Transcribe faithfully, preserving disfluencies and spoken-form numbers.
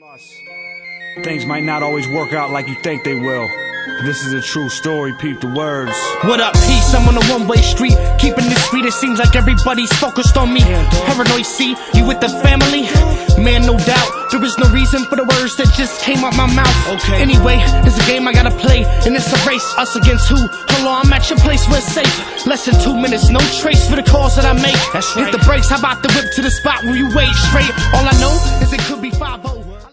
Plus, things might not always work out like you think they will. This is a true story, peep the words. What up, peace? I'm on a one-way street, keeping it sweet. It seems like everybody's focused on me. Paranoid, see, you with the family? Man, no doubt, there is no reason for the words that just came out my mouth. Okay. Anyway, there's a game I gotta play, and it's a race, us against who? Hold on, I'm at your place where it's safe. Less than two minutes, no trace for the calls that I make. That's right. Hit the brakes, how about the whip to the spot where you wait straight? All I know is it could be five oh.